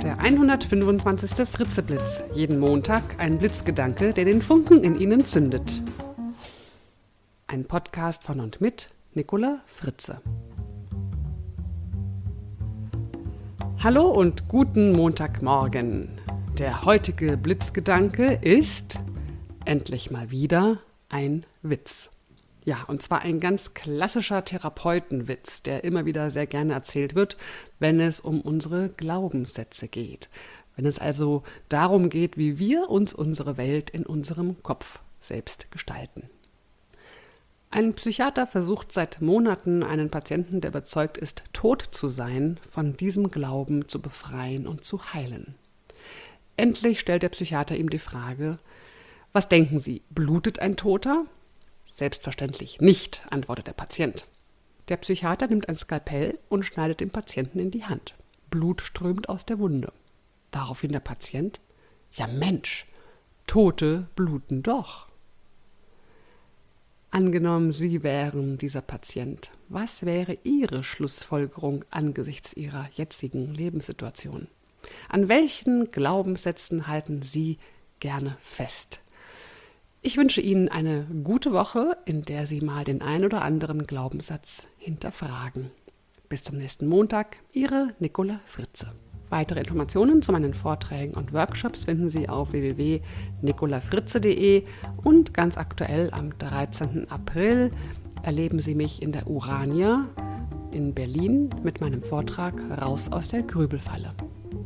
Der 125. Fritzeblitz. Jeden Montag ein Blitzgedanke, der den Funken in Ihnen zündet. Ein Podcast von und mit Nicola Fritze. Hallo und guten Montagmorgen. Der heutige Blitzgedanke ist endlich mal wieder ein Witz. Ja, und zwar ein ganz klassischer Therapeutenwitz, der immer wieder sehr gerne erzählt wird, wenn es um unsere Glaubenssätze geht. Wenn es also darum geht, wie wir uns unsere Welt in unserem Kopf selbst gestalten. Ein Psychiater versucht seit Monaten, einen Patienten, der überzeugt ist, tot zu sein, von diesem Glauben zu befreien und zu heilen. Endlich stellt der Psychiater ihm die Frage: Was denken Sie, blutet ein Toter? Selbstverständlich nicht, antwortet der Patient. Der Psychiater nimmt ein Skalpell und schneidet dem Patienten in die Hand. Blut strömt aus der Wunde. Daraufhin der Patient: Ja Mensch, Tote bluten doch. Angenommen, Sie wären dieser Patient. Was wäre Ihre Schlussfolgerung angesichts Ihrer jetzigen Lebenssituation? An welchen Glaubenssätzen halten Sie gerne fest? Ich wünsche Ihnen eine gute Woche, in der Sie mal den ein oder anderen Glaubenssatz hinterfragen. Bis zum nächsten Montag, Ihre Nicola Fritze. Weitere Informationen zu meinen Vorträgen und Workshops finden Sie auf www.nicolafritze.de und ganz aktuell am 13. April erleben Sie mich in der Urania in Berlin mit meinem Vortrag Raus aus der Grübelfalle.